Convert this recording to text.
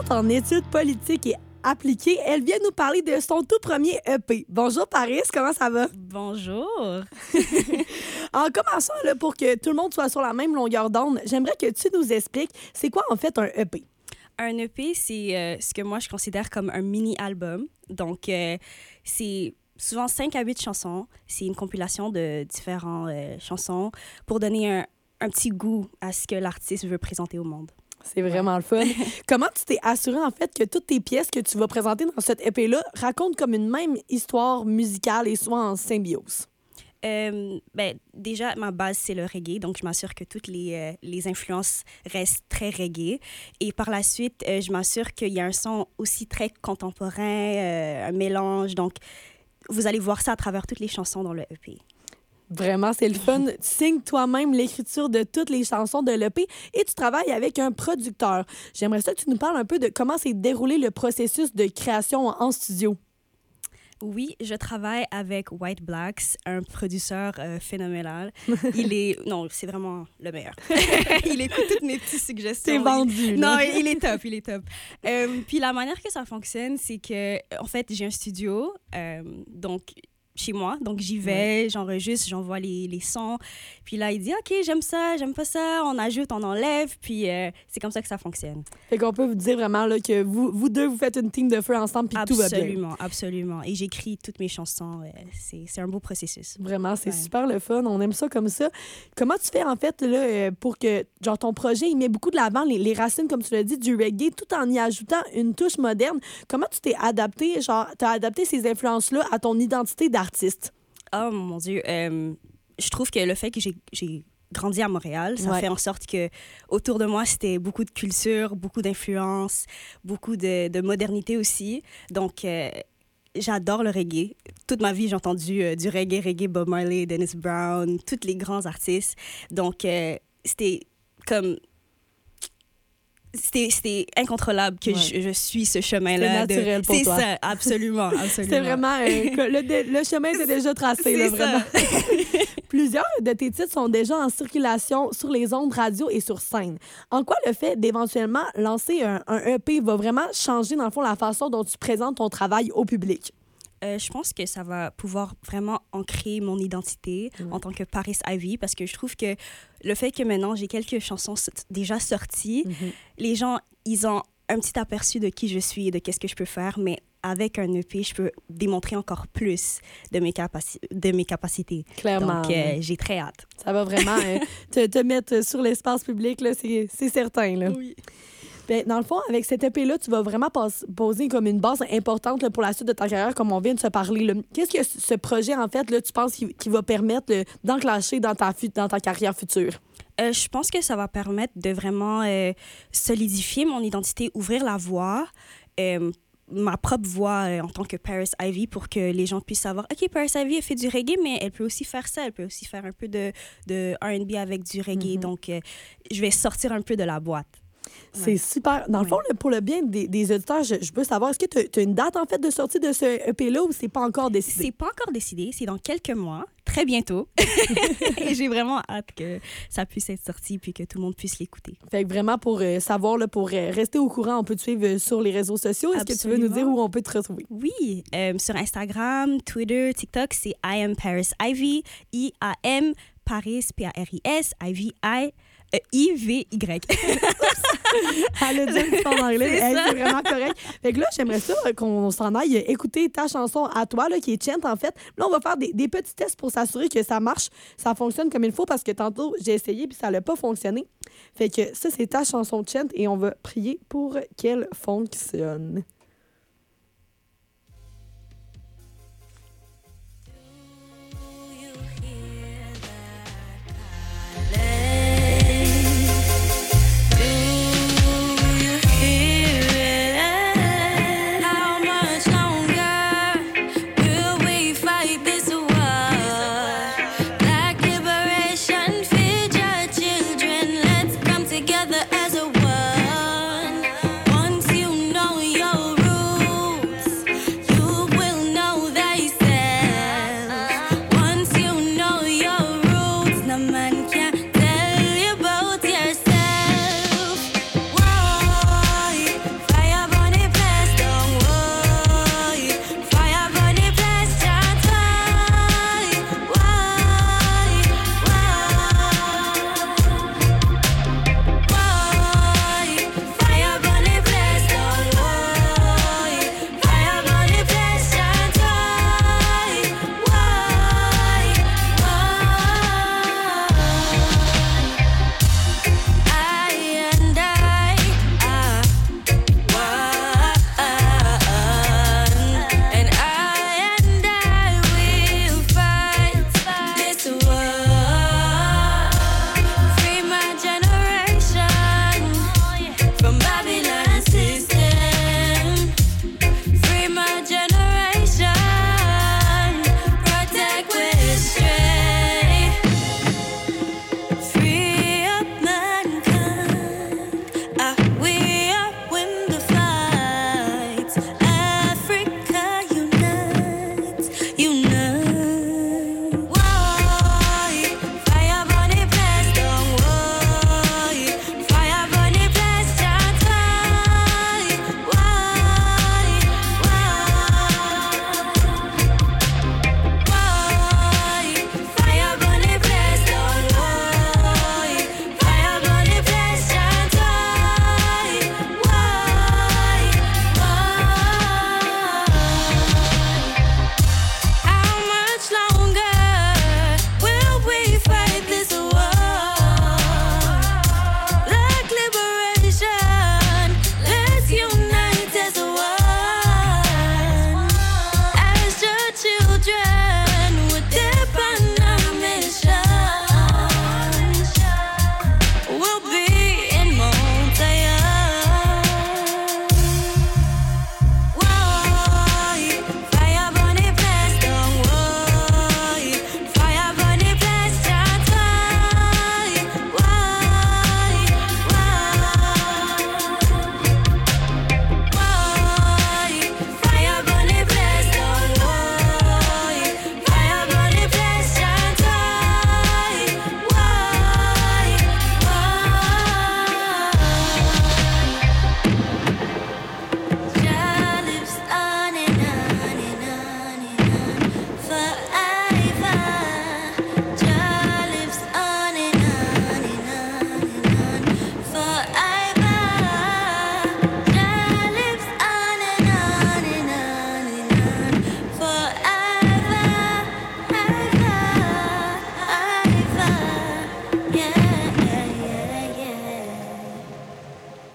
étudiante en études politiques et appliquées. Elle vient nous parler de son tout premier EP. Bonjour Paris, comment ça va? Bonjour. En commençant, là, pour que tout le monde soit sur la même longueur d'onde, j'aimerais que tu nous expliques c'est quoi en fait un EP? Un EP, c'est ce que moi je considère comme un mini-album. Donc, c'est souvent 5 à 8 chansons. C'est une compilation de différentes chansons pour donner un petit goût à ce que l'artiste veut présenter au monde. C'est vraiment le fun. Comment tu t'es assuré, en fait, que toutes tes pièces que tu vas présenter dans cette EP-là racontent comme une même histoire musicale et soient en symbiose? Déjà, ma base, c'est le reggae. Donc, je m'assure que toutes les influences restent très reggae. Et par la suite, je m'assure qu'il y a un son aussi très contemporain, un mélange. Donc, vous allez voir ça à travers toutes les chansons dans le EP. Vraiment, c'est le fun. Tu signes toi-même l'écriture de toutes les chansons de l'EP et tu travailles avec un producteur. J'aimerais ça que tu nous parles un peu de comment s'est déroulé le processus de création en studio. Oui, je travaille avec White Blacks, un producteur phénoménal. C'est vraiment le meilleur. Il écoute toutes mes petites suggestions. C'est vendu. Non, il est top, il est top. Puis la manière que ça fonctionne, c'est que, en fait, j'ai un studio, donc chez moi. Donc, j'y vais, j'enregistre, j'envoie les sons. Puis là, il dit « OK, j'aime ça, j'aime pas ça. » On ajoute, on enlève. Puis c'est comme ça que ça fonctionne. Fait qu'on peut vous dire vraiment là, que vous deux, vous faites une team de feu ensemble puis tout va bien. Absolument, absolument. Et j'écris toutes mes chansons. C'est un beau processus. Vraiment, c'est super le fun. On aime ça comme ça. Comment tu fais, en fait, là, pour que genre ton projet, il met beaucoup de l'avant les racines, comme tu l'as dit, du reggae, tout en y ajoutant une touche moderne. Comment tu t'es adapté, genre, t'as adapté ces influences-là à ton identité d'artiste? Oh mon Dieu. Je trouve que le fait que j'ai grandi à Montréal, ça fait en sorte que autour de moi, c'était beaucoup de culture, beaucoup d'influence, beaucoup de modernité aussi. Donc, j'adore le reggae. Toute ma vie, j'ai entendu du reggae, Bob Marley, Dennis Brown, tous les grands artistes. Donc, c'était comme... C'était incontrôlable que je suis ce chemin-là. C'est naturel pour toi. C'est ça, absolument, absolument. C'est vraiment... le chemin était déjà tracé, là, vraiment. Plusieurs de tes titres sont déjà en circulation sur les ondes radio et sur scène. En quoi le fait d'éventuellement lancer un EP va vraiment changer, dans le fond, la façon dont tu présentes ton travail au public? Je pense que ça va pouvoir vraiment ancrer mon identité en tant que Paris Ivy, parce que je trouve que le fait que maintenant j'ai quelques chansons déjà sorties, les gens, ils ont un petit aperçu de qui je suis et de qu'est-ce que je peux faire, mais avec un EP, je peux démontrer encore plus de mes capacités. Clairement. Donc, j'ai très hâte. Ça va vraiment te mettre sur l'espace public, là, c'est certain. Là. Oui. Bien, dans le fond, avec cet EP-là, tu vas vraiment poser comme une base importante là, pour la suite de ta carrière, comme on vient de se parler. Là. Qu'est-ce que ce projet, en fait, là, tu penses qui va permettre d'enclencher dans ta carrière future? Je pense que ça va permettre de vraiment solidifier mon identité, ouvrir la voie, ma propre voix en tant que Paris Ivy, pour que les gens puissent savoir, OK, Paris Ivy, elle fait du reggae, mais elle peut aussi faire ça. Elle peut aussi faire un peu de R&B avec du reggae. Donc, je vais sortir un peu de la boîte. C'est super. Dans le fond, là, pour le bien des auditeurs, je veux savoir, est-ce que tu as une date, en fait, de sortie de ce EP-là ou c'est pas encore décidé? C'est pas encore décidé. C'est dans quelques mois, très bientôt. Et j'ai vraiment hâte que ça puisse être sorti puis que tout le monde puisse l'écouter. Fait que vraiment, pour savoir, là, pour rester au courant, on peut te suivre sur les réseaux sociaux. Est-ce que tu veux nous dire où on peut te retrouver? Oui, sur Instagram, Twitter, TikTok, c'est I am Paris Ivy, I-A-M, Paris, P-A-R-I-S, Ivy, I-V-Y. Elle a dit un petit peu en anglais. C'est vraiment correct. Fait que là, j'aimerais ça qu'on s'en aille écouter ta chanson à toi, là, qui est Chant, en fait. Là, on va faire des petits tests pour s'assurer que ça marche, ça fonctionne comme il faut, parce que tantôt, j'ai essayé puis ça n'a pas fonctionné. Fait que ça, c'est ta chanson Chant et on va prier pour qu'elle fonctionne. Together as a one. Once you know you're bien.